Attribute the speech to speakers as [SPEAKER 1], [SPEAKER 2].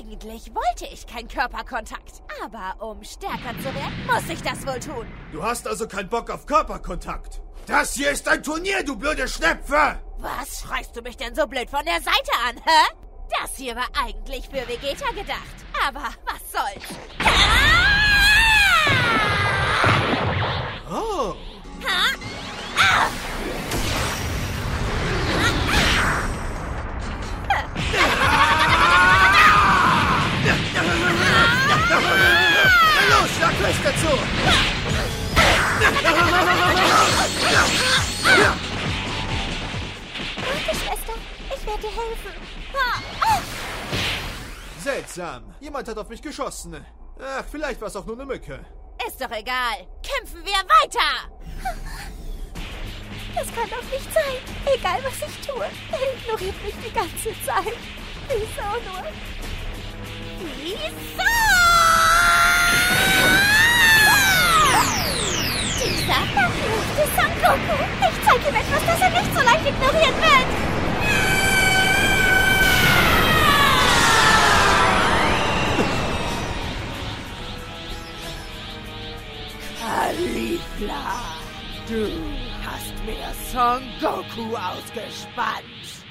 [SPEAKER 1] Eigentlich wollte ich keinen Körperkontakt. Aber um stärker zu werden, muss ich das wohl tun.
[SPEAKER 2] Du hast also keinen Bock auf Körperkontakt. Das hier ist ein Turnier, du blöde Schnepfe!
[SPEAKER 1] Was schreist du mich denn so blöd von der Seite an, hä? Das hier war eigentlich für Vegeta gedacht. Aber was soll's?
[SPEAKER 2] Oh.
[SPEAKER 1] Ha? Ah!
[SPEAKER 2] Na los, schlag gleich dazu!
[SPEAKER 1] Danke, Schwester. Ich werde dir helfen.
[SPEAKER 2] Seltsam. Jemand hat auf mich geschossen. Ach, vielleicht war es auch nur eine Mücke.
[SPEAKER 1] Ist doch egal. Kämpfen wir weiter. Das kann doch nicht sein. Egal, was ich tue. Er ignoriert mich die ganze Zeit. Wieso nur? Wieso? Dieser verfluchte Son Goku. Ich zeige ihm etwas, das er nicht so leicht ignorieren wird. Caulifla, du hast mir Son Goku ausgespannt.